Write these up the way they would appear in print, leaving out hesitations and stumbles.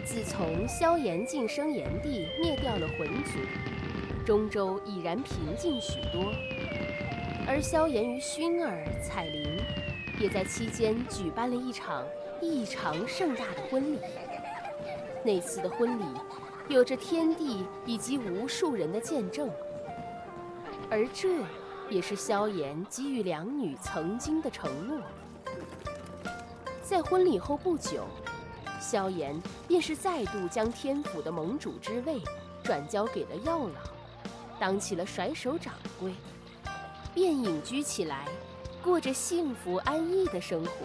自从萧炎晋升炎帝，灭掉了魂族，中州已然平静许多。而萧炎与薰儿、彩铃也在期间举办了一场异常盛大的婚礼。那次的婚礼有着天地以及无数人的见证，而这也是萧炎给予两女曾经的承诺。在婚礼后不久，萧炎便是再度将天府的盟主之位转交给了药老，当起了甩手掌柜，便隐居起来，过着幸福安逸的生活。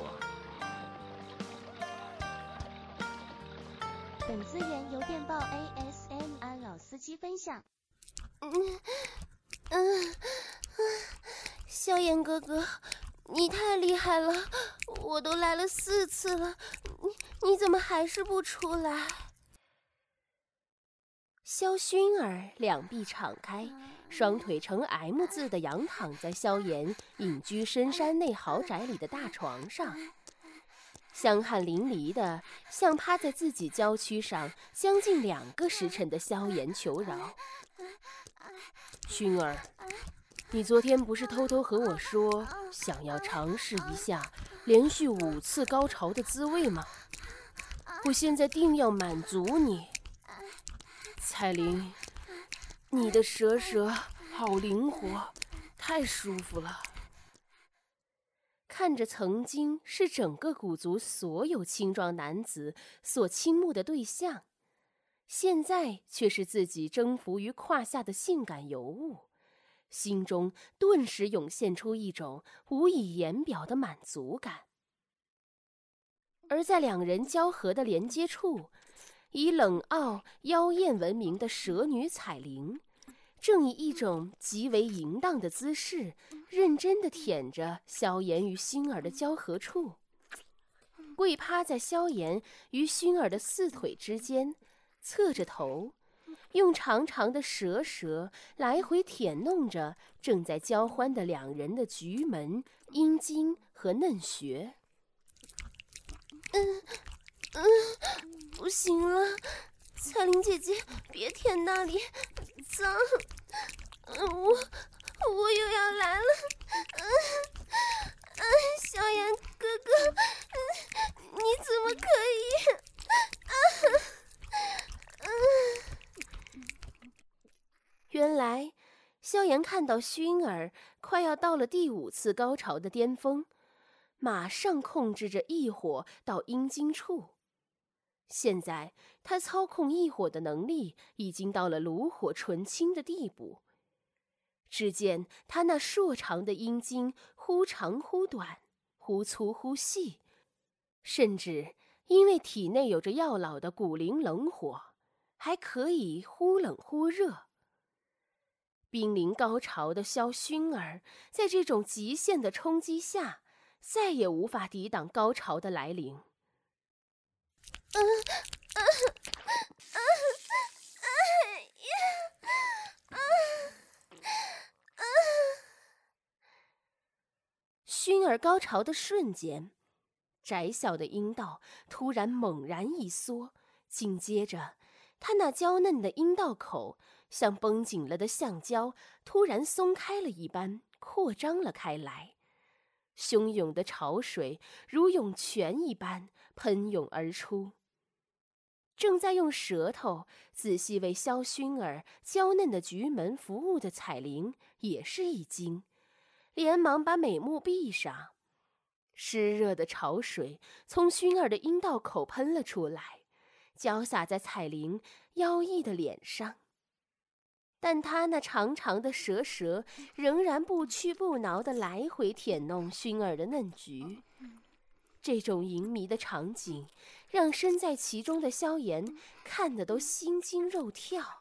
本资源由电报 ASMR 老司机分享。 萧炎哥哥，你太厉害了，我都来了4次了，你怎么还是不出来？萧薰儿两臂敞开，双腿呈 M 字的仰躺在萧炎隐居深山内豪宅里的大床上，香汗淋漓的向趴在自己娇躯上将近2个时辰的萧炎求饶。薰儿，你昨天不是偷偷和我说想要尝试一下连续5次高潮的滋味吗？我现在定要满足你。彩铃，你的蛇好灵活，太舒服了。看着曾经是整个古族所有青壮男子所倾慕的对象，现在却是自己征服于胯下的性感尤物，心中顿时涌现出一种无以言表的满足感。而在两人交合的连接处，以冷傲妖艳闻名的蛇女彩铃，正以一种极为淫荡的姿势，认真地舔着萧炎与薰儿的交合处，跪趴在萧炎与薰儿的4腿之间，侧着头，用长长的舌来回舔弄着正在交欢的两人的菊门、阴茎和嫩穴。不行了，彩铃姐姐，别舔那里，脏。我又要来了。萧炎哥哥，你怎么可以？原来，萧炎看到薰儿快要到了第5次高潮的巅峰，马上控制着异火到阴茎处。现在他操控异火的能力已经到了炉火纯青的地步。只见他那硕长的阴茎忽长忽短，忽粗忽细，甚至因为体内有着药老的骨灵冷火，还可以忽冷忽热。濒临高潮的萧薰儿在这种极限的冲击下，再也无法抵挡高潮的来临。薰儿高潮的瞬间，窄小的阴道突然猛然一缩，紧接着她那娇嫩的阴道口像绷紧了的橡胶突然松开了一般扩张了开来，汹涌的潮水如涌泉一般喷涌而出。正在用舌头仔细为萧薰儿娇嫩的菊门服务的彩铃也是一惊，连忙把美目闭上。湿热的潮水从薰儿的阴道口喷了出来，浇洒在彩铃妖异的脸上。但她那长长的舌仍然不屈不挠地来回舔弄薰儿的嫩菊。这种淫靡的场景让身在其中的萧炎看得都心惊肉跳。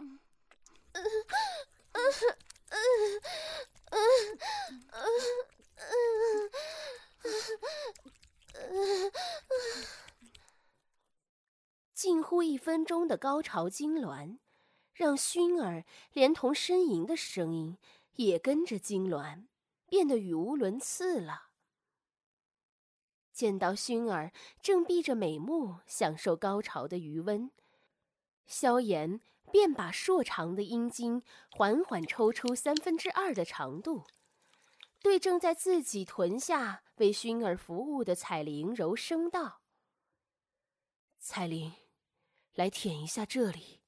近乎1分钟的高潮痉挛，让薰儿连同呻吟的声音也跟着痉挛，变得语无伦次了。 见到薰儿正闭着美目享受高潮的余温，萧炎便把硕长的阴茎缓缓抽出2/3的长度，对正在自己臀下为薰儿服务的彩玲柔声道：“彩玲，来舔一下这里。”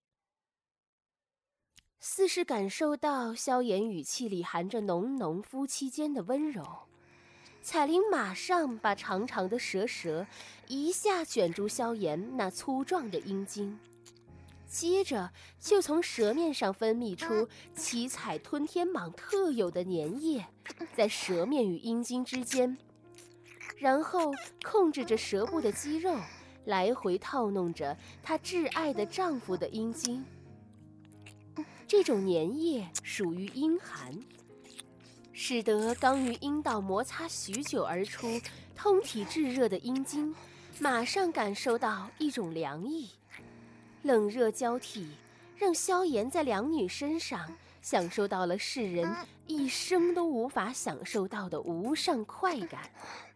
似是感受到萧炎语气里含着浓浓夫妻间的温柔，彩玲马上把长长的舌一下卷住萧炎那粗壮的阴茎，接着就从舌面上分泌出七彩吞天蟒特有的粘液，在舌面与阴茎之间，然后控制着舌部的肌肉，来回套弄着她挚爱的丈夫的阴茎。这种粘液属于阴寒，使得刚于阴道摩擦许久而出、通体炙热的阴茎，马上感受到一种凉意，冷热交替，让萧炎在两女身上享受到了世人一生都无法享受到的无上快感。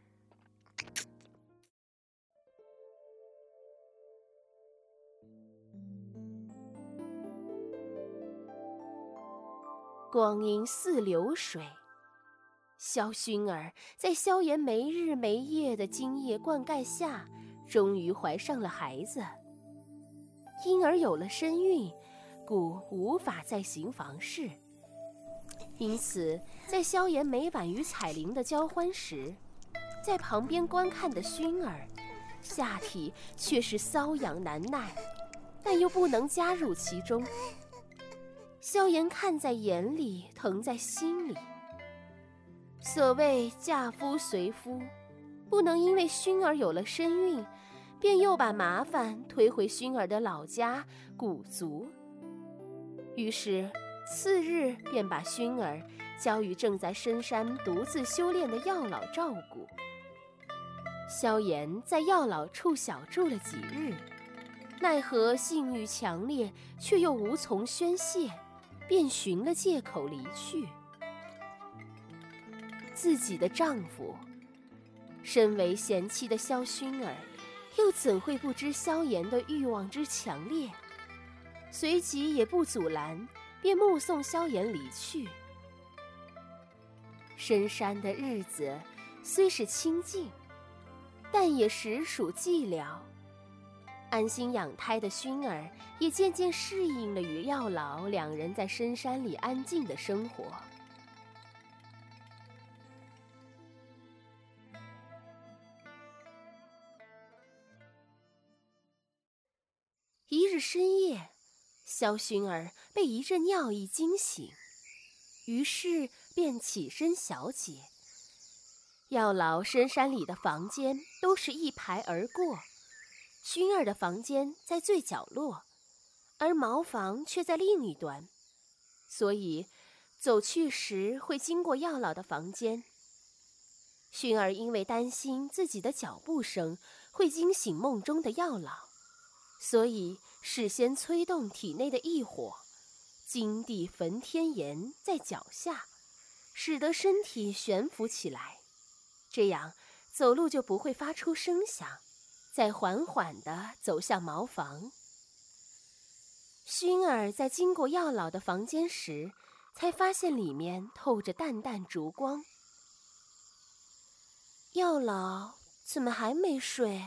光阴似流水，萧薰儿在萧炎没日没夜的精液灌溉下，终于怀上了孩子。因而有了身孕，故无法再行房事。因此，在萧炎每晚与彩玲的交欢时，在旁边观看的薰儿，下体却是瘙痒难耐，但又不能加入其中。萧炎看在眼里，疼在心里。所谓嫁夫随夫，不能因为薰儿有了身孕，便又把麻烦推回薰儿的老家古族。于是次日便把薰儿交与正在深山独自修炼的药老照顾。萧炎在药老处小住了几日，奈何性欲强烈，却又无从宣泄，便寻了借口离去。自己的丈夫，身为贤妻的萧薰儿，又怎会不知萧炎的欲望之强烈？随即也不阻拦，便目送萧炎离去。深山的日子虽是清静，但也实属寂寥。安心养胎的薰儿也渐渐适应了与药老两人在深山里安静的生活。一日深夜，萧薰儿被一阵尿意惊醒，于是便起身小解。药老深山里的房间都是一排而过，薰儿的房间在最角落，而茅房却在另一端，所以走去时会经过药老的房间。薰儿因为担心自己的脚步声会惊醒梦中的药老，所以事先催动体内的异火，金地焚天炎在脚下，使得身体悬浮起来，这样走路就不会发出声响，再缓缓地走向茅房。薰儿在经过药老的房间时，才发现里面透着淡淡烛光。药老怎么还没睡？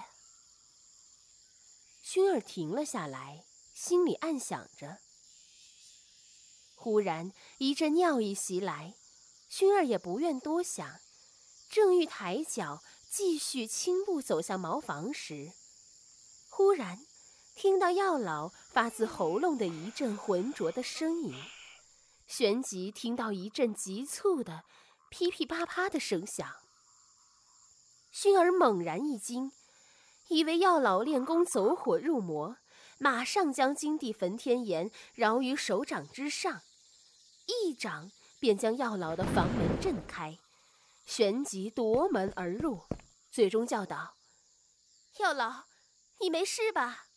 薰儿停了下来，心里暗想着。忽然一阵尿意袭来，薰儿也不愿多想，正欲抬脚继续轻步走向茅房时，忽然听到药老发自喉咙的一阵浑浊的声音，旋即听到一阵急促的噼噼啪啪的声响。薰儿猛然一惊，以为药老练功走火入魔，马上将金地焚天炎饶于手掌之上，一掌便将药老的房门震开，旋即夺门而入，最终叫道：“药老，你没事吧？”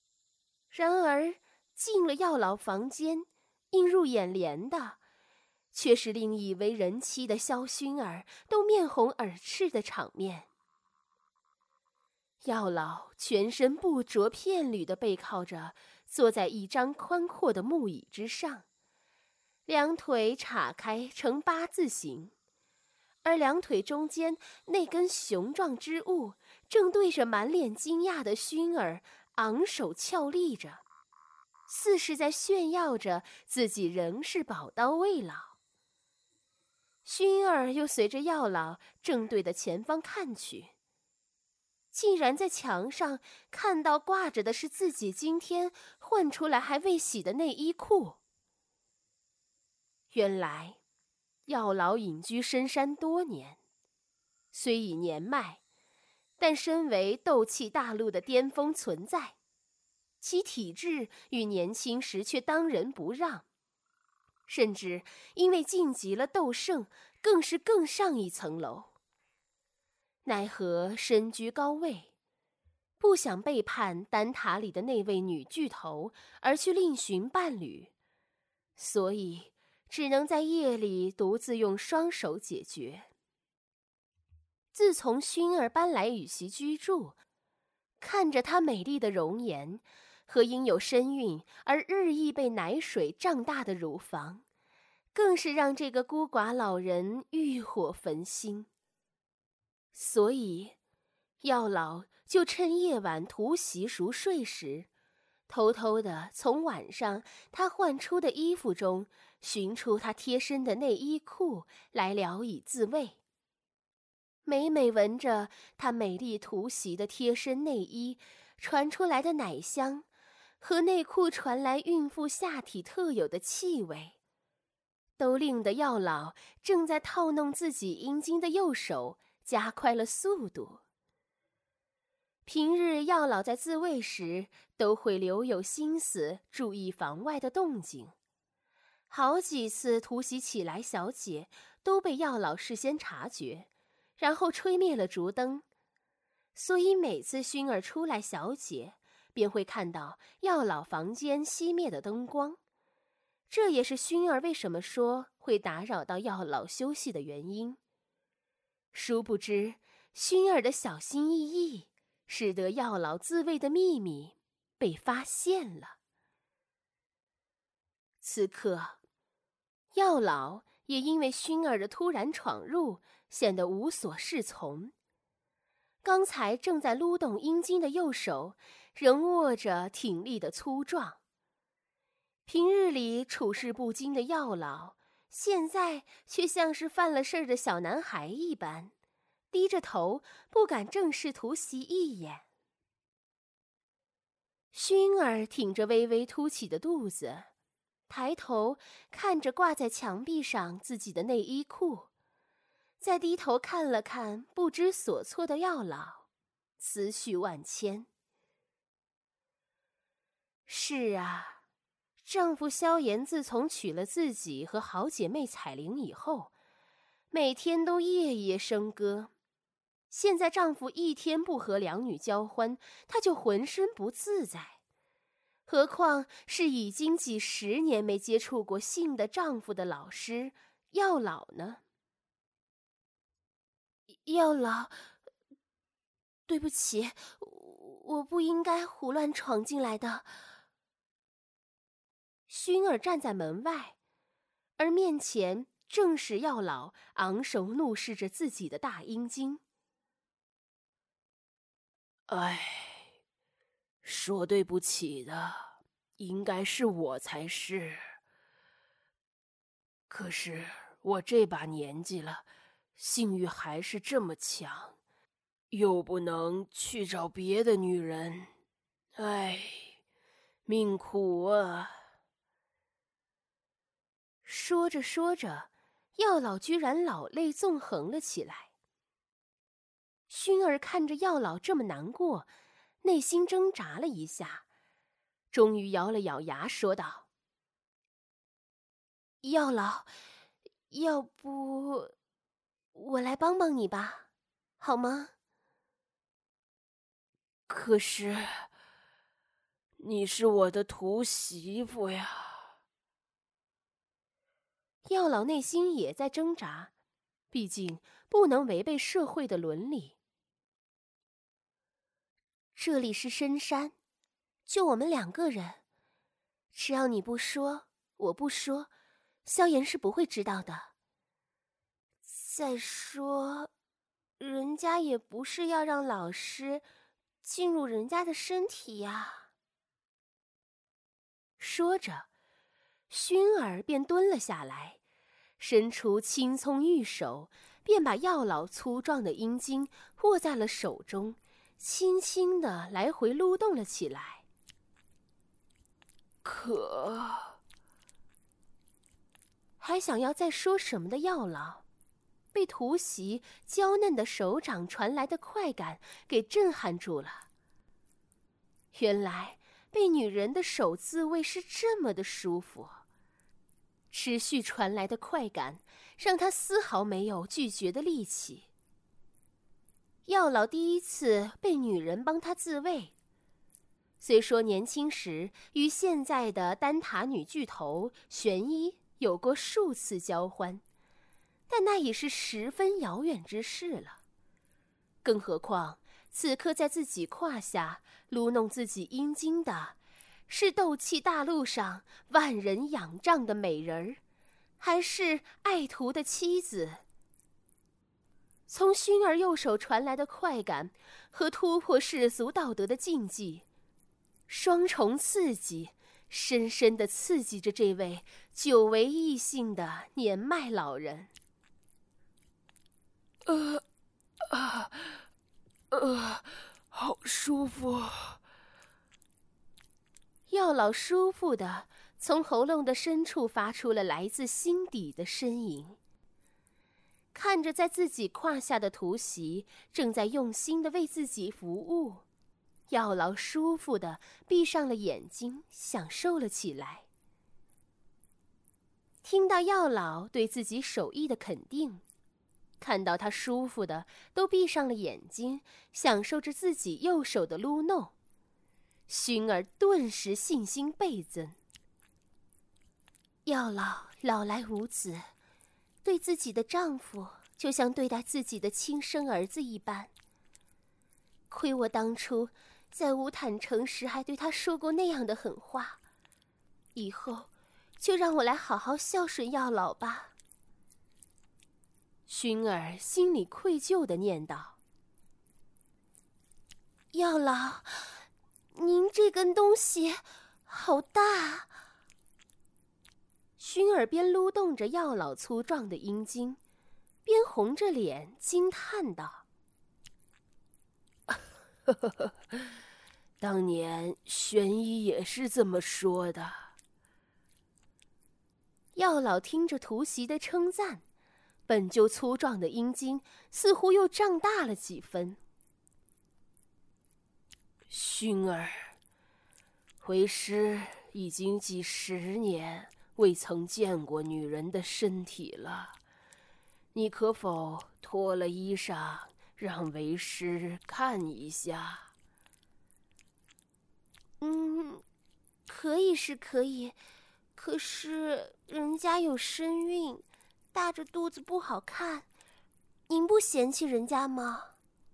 然而进了药老房间，映入眼帘的却是令以为人妻的萧薰儿都面红耳赤的场面。药老全身不着片缕地背靠着，坐在一张宽阔的木椅之上，两腿岔开成8字形，而两腿中间那根雄壮之物正对着满脸惊讶的薰儿昂首翘立着，似是在炫耀着自己仍是宝刀未老。薰儿又随着药老正对的前方看去，竟然在墙上看到挂着的是自己今天换出来还未洗的内衣裤。原来药老隐居深山多年，虽已年迈，但身为斗气大陆的巅峰存在，其体质与年轻时却当仁不让，甚至因为晋级了斗圣，更是更上一层楼。奈何身居高位，不想背叛丹塔里的那位女巨头而去另寻伴侣，所以只能在夜里独自用双手解决。自从薰儿搬来与其居住，看着她美丽的容颜和因有身孕而日益被奶水胀大的乳房，更是让这个孤寡老人欲火焚心。所以药老就趁夜晚涂席熟睡时，偷偷地从晚上他换出的衣服中寻出他贴身的内衣裤来聊以自慰。每每闻着他美丽涂席的贴身内衣传出来的奶香，和内裤传来孕妇下体特有的气味，都令得药老正在套弄自己阴茎的右手加快了速度。平日药老在自慰时都会留有心思注意房外的动静，好几次突袭起来小姐都被药老事先察觉，然后吹灭了烛灯，所以每次薰儿出来小姐便会看到药老房间熄灭的灯光，这也是薰儿为什么说会打扰到药老休息的原因。殊不知薰儿的小心翼翼使得药老自慰的秘密被发现了。此刻药老也因为薰儿的突然闯入显得无所适从，刚才正在撸动阴茎的右手仍握着挺立的粗壮。平日里处事不惊的药老现在却像是犯了事儿的小男孩一般，低着头不敢正视突袭一眼。薰儿挺着微微凸起的肚子，抬头看着挂在墙壁上自己的内衣裤，再低头看了看不知所措的药老，思绪万千。是啊，丈夫萧炎自从娶了自己和好姐妹彩玲以后，每天都夜夜笙歌。现在丈夫一天不和两女交欢，她就浑身不自在。何况是已经几10年没接触过性的丈夫的老师药老呢？药老，对不起，我不应该胡乱闯进来的。薰儿站在门外，而面前正是药老昂首怒视着自己的大阴茎。 说对不起的应该是我才是。可是我这把年纪了，性欲还是这么强，又不能去找别的女人，命苦啊！ 说着说着，药老居然老泪纵横了起来。薰儿看着药老这么难过，内心挣扎了一下，终于咬了咬牙说道：药老，要不我来帮帮你吧，好吗？ 可是你是我的徒媳妇呀。 药老内心也在挣扎，毕竟不能违背社会的伦理。这里是深山，就我们2个人，只要你不说，我不说，萧炎是不会知道的。再说，人家也不是要让老师进入人家的身体呀。说着，薰儿便蹲了下来，伸出青葱玉手，便把药老粗壮的阴茎握在了手中，轻轻地来回撸动了起来。还想要再说什么的药老，被突袭娇嫩的手掌传来的快感给震撼住了。原来被女人的手自慰是这么的舒服，持续传来的快感让他丝毫没有拒绝的力气。药老第一次被女人帮他自慰，虽说年轻时与现在的丹塔女巨头玄一有过数次交欢，但那已是十分遥远之事了。更何况此刻在自己胯下撸弄自己阴茎的是斗气大陆上万人仰仗的美人儿，还是爱徒的妻子。从薰儿右手传来的快感和突破世俗道德的禁忌，双重刺激，深深地刺激着这位久违异性的年迈老人。 好舒服。 药老舒服地从喉咙的深处发出了来自心底的呻吟。看着在自己胯下的突袭正在用心地为自己服务，药老舒服地闭上了眼睛，享受了起来。听到药老对自己手艺的肯定，看到他舒服的都闭上了眼睛，享受着自己右手的撸弄，薰儿顿时信心倍增。药老老来无子，对自己的丈夫就像对待自己的亲生儿子一般。亏我当初在乌坦城时还对他说过那样的狠话，以后就让我来好好孝顺药老吧。薰儿心里愧疚地念道：药老，您这根东西好大。薰儿边撸动着药老粗壮的阴茎，边红着脸惊叹道： 当年玄一也是这么说的。 药老听着突袭的称赞，本就粗壮的阴茎似乎又胀大了几分。 薰儿，为师已经几10年未曾见过女人的身体了，你可否脱了衣裳让为师看一下？ 可以是可以，可是人家有身孕，大着肚子不好看，您不嫌弃人家吗？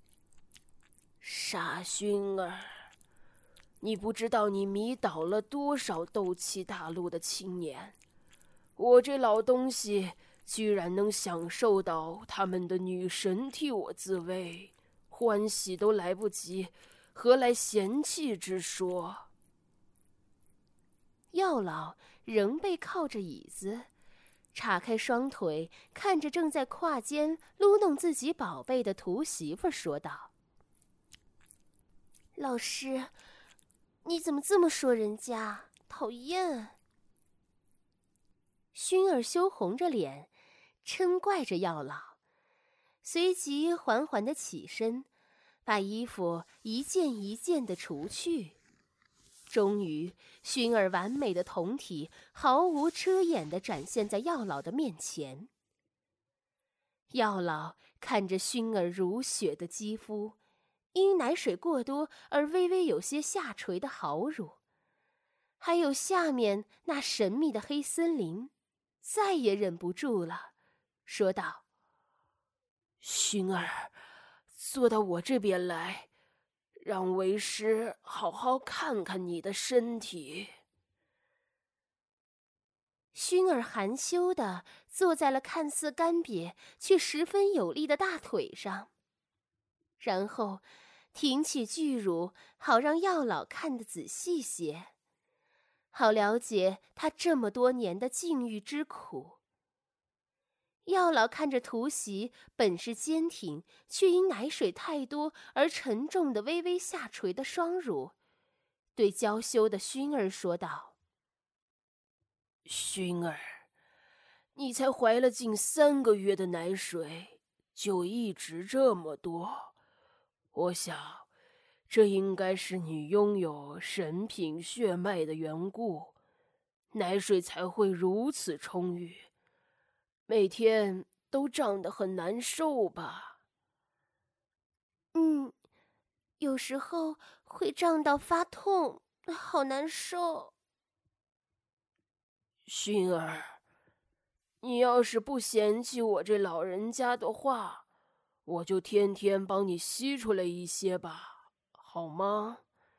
傻薰儿，你不知道你迷倒了多少斗气大陆的青年，我这老东西居然能享受到他们的女神替我自慰，欢喜都来不及，何来嫌弃之说？ 药老仍被靠着椅子，叉开双腿，看着正在胯间撸弄自己宝贝的徒媳妇说道：老师，你怎么这么说人家？讨厌。薰儿羞红着脸，嗔怪着药老，随即缓缓地起身，把衣服一件一件地除去。终于，薰儿完美的胴体毫无遮掩地展现在药老的面前。药老看着薰儿如雪的肌肤，因奶水过多而微微有些下垂的好乳，还有下面那神秘的黑森林， 再也忍不住了，说道：“ 薰儿，坐到我这边来，让为师好好看看你的身体。” 薰儿含羞地坐在了看似干瘪却十分有力的大腿上，然后挺起巨乳，好让药老看得仔细些，好了解他这么多年的禁欲之苦。药老看着突袭本是坚挺，却因奶水太多而沉重的微微下垂的双乳，对娇羞的薰儿说道：“ 薰儿，你才怀了近3个月的奶水，就一直这么多，我想，这应该是你拥有神品血脉的缘故，奶水才会如此充裕。每天都胀得很难受吧？”“ 有时候会胀到发痛，好难受。”“ 薰儿，你要是不嫌弃我这老人家的话，我就天天帮你吸出来一些吧，好吗？”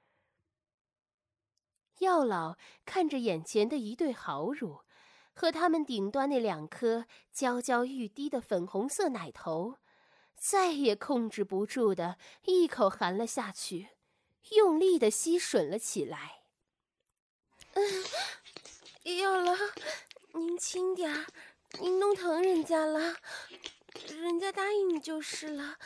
药老看着眼前的一对好乳，和他们顶端那2颗娇娇欲滴的粉红色奶头，再也控制不住的一口含了下去，用力的吸吮了起来。药老，您轻点儿，您弄疼人家了，人家答应你就是了。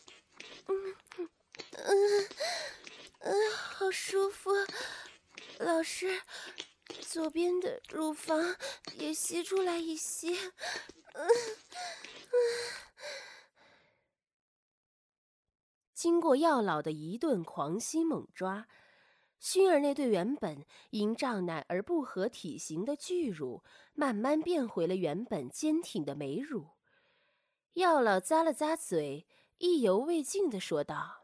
好舒服。老师，左边的乳房也吸出来一些。经过药老的一顿狂吸猛抓，薰儿那对原本因胀奶而不合体型的巨乳，慢慢变回了原本坚挺的美乳。药老咂了咂嘴，意犹未尽地说道：“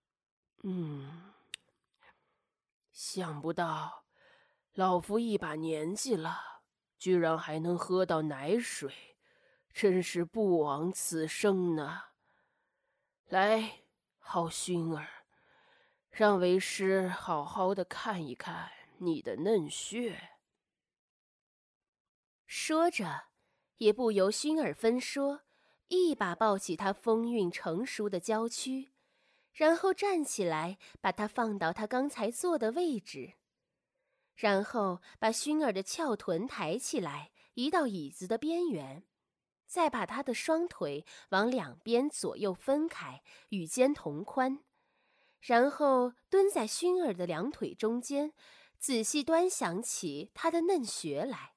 想不到，老夫一把年纪了，居然还能喝到奶水，真是不枉此生呢。来，好薰儿，让为师好好的看一看你的嫩穴。” 说着，也不由薰儿分说，一把抱起他丰韵成熟的娇躯，然后站起来，把它放到他刚才坐的位置，然后把薰儿的翘臀抬起来，移到椅子的边缘，再把他的双腿往两边左右分开，与肩同宽，然后蹲在薰儿的两腿中间，仔细端详起他的嫩穴来。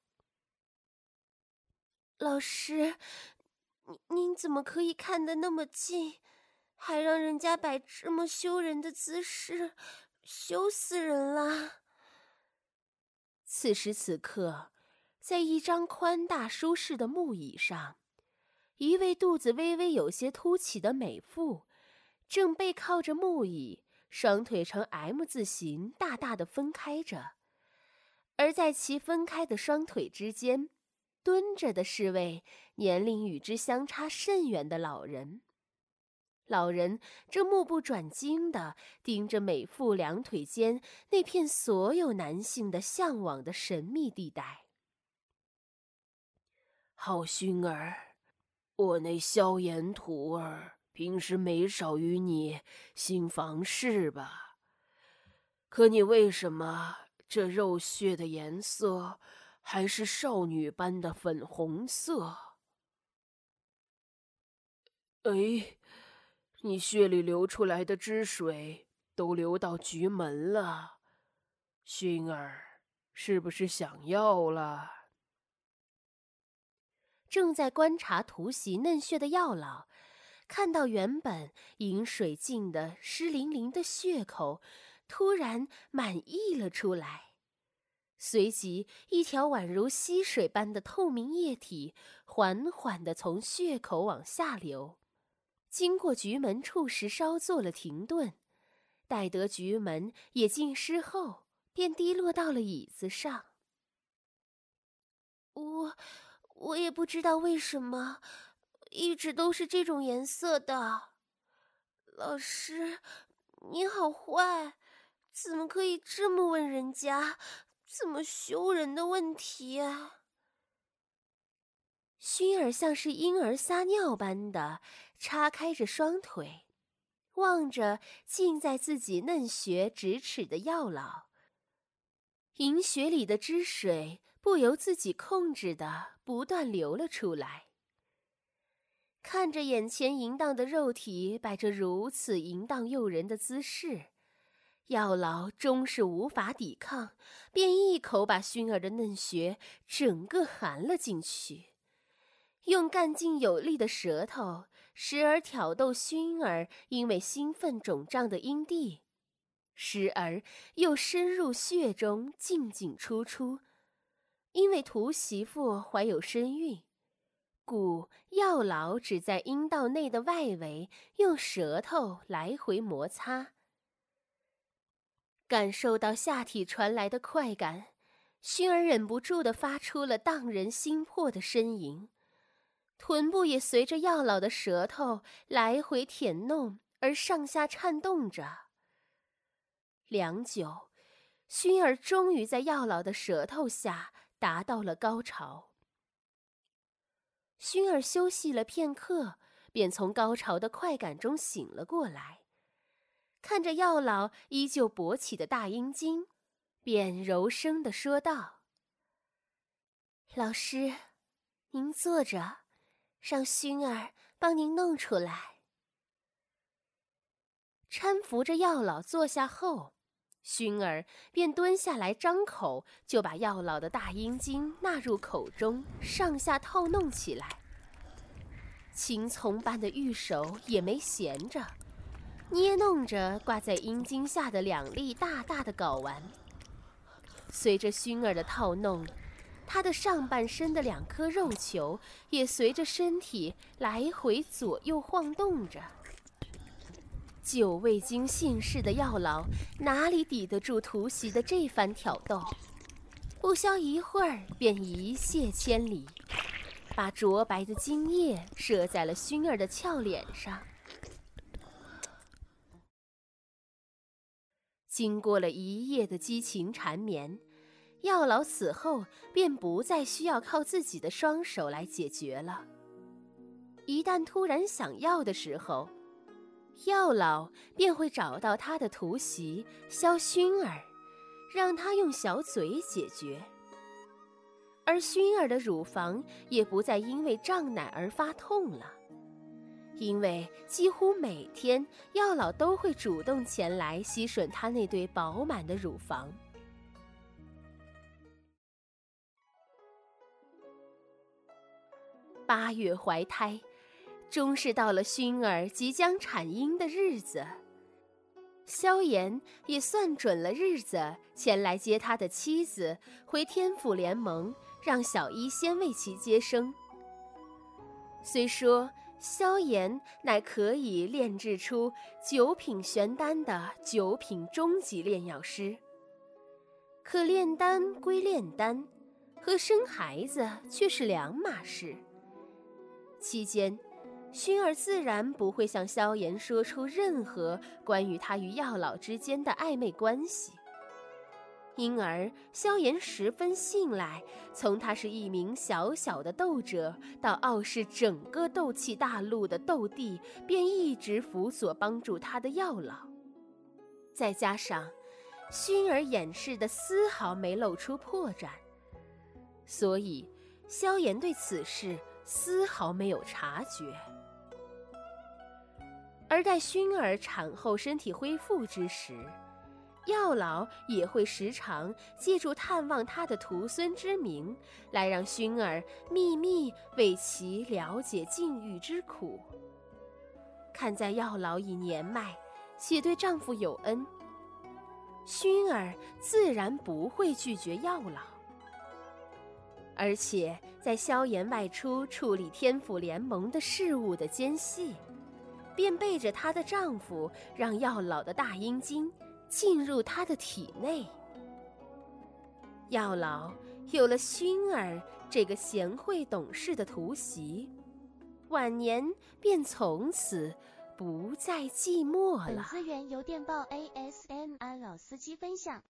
老师，您怎么可以看得那么近，还让人家摆这么羞人的姿势，羞死人了。此时此刻，在一张宽大舒适的木椅上，一位肚子微微有些凸起的美妇，正背靠着木椅，双腿呈 M 字形大大的分开着，而在其分开的双腿之间，蹲着的是位年龄与之相差甚远的老人。老人正目不转睛地盯着美妇两腿间那片所有男性的向往的神秘地带。 好薰儿，我那萧炎徒儿平时没少与你行房事吧？可你为什么这肉血的颜色还是少女般的粉红色？哎，你血里流出来的汁水都流到局门了，薰儿，是不是想要了？ 正在观察突袭嫩血的药老，看到原本饮水浸的湿淋淋的血口，突然满溢了出来。随即，一条宛如溪水般的透明液体缓缓地从血口往下流，经过局门处时稍作了停顿，待得局门也浸湿后，便滴落到了椅子上。 我也不知道为什么，一直都是这种颜色的。老师，你好坏，怎么可以这么问人家？这么羞人的问题啊！薰儿像是婴儿撒尿般的叉开着双腿，望着浸在自己嫩穴咫尺的药老，银穴里的汁水不由自己控制的不断流了出来。看着眼前淫荡的肉体摆着如此淫荡诱人的姿势，药老终是无法抵抗，便一口把薰儿的嫩穴整个含了进去，用干劲有力的舌头时而挑逗薰儿因为兴奋肿胀的阴蒂，时而又深入穴中进进出出。因为屠媳妇怀有身孕，故药老只在阴道内的外围用舌头来回摩擦。感受到下体传来的快感，薰儿忍不住地发出了荡人心魄的呻吟，臀部也随着药老的舌头来回舔弄而上下颤动着。良久，薰儿终于在药老的舌头下达到了高潮。薰儿休息了片刻，便从高潮的快感中醒了过来，看着药老依旧勃起的大阴茎，便柔声地说道：“老师，您坐着，让薰儿帮您弄出来。”搀扶着药老坐下后，薰儿便蹲下来张口，就把药老的大阴茎纳入口中，上下套弄起来。青葱般的玉手也没闲着，捏弄着挂在阴茎下的2粒大大的睾丸。随着薰儿的套弄，她的上半身的2颗肉球也随着身体来回左右晃动着。久未经信事的药老哪里抵得住屠媳的这番挑逗，不消一会儿便一泻千里，把浊白的精液射在了薰儿的俏脸上。经过了一夜的激情缠绵，药老此后便不再需要靠自己的双手来解决了。一旦突然想要的时候，药老便会找到他的屠媳萧薰儿，让他用小嘴解决。而薰儿的乳房也不再因为胀奶而发痛了，因为几乎每天药老都会主动前来吸吮她那对饱满的乳房。8月怀胎，终是到了薰儿即将产婴的日子。萧炎也算准了日子，前来接他的妻子回天府联盟，让小医仙为其接生。虽说萧炎乃可以炼制出9品玄丹的9品终极炼药师，可炼丹归炼丹，和生孩子却是2码事。期间薰儿自然不会向萧炎说出任何关于他与药老之间的暧昧关系，因而萧炎十分信赖从他是一名小小的斗者到傲视整个斗气大陆的斗帝，便一直辅佐帮助他的药老。再加上薰儿掩饰的丝毫没露出破绽，所以萧炎对此事丝毫没有察觉。而待薰儿产后身体恢复之时，药老也会时常借助探望他的徒孙之名，来让薰儿秘密为其了解禁欲之苦。看在药老已年迈，且对丈夫有恩，薰儿自然不会拒绝药老。而且在萧炎外出处理天府联盟的事务的间隙，便背着她的丈夫让药老的大阴茎进入她的体内。药老有了薰儿这个贤惠懂事的徒媳，晚年便从此不再寂寞了。 本资源由电报 ASMR 老司机分享。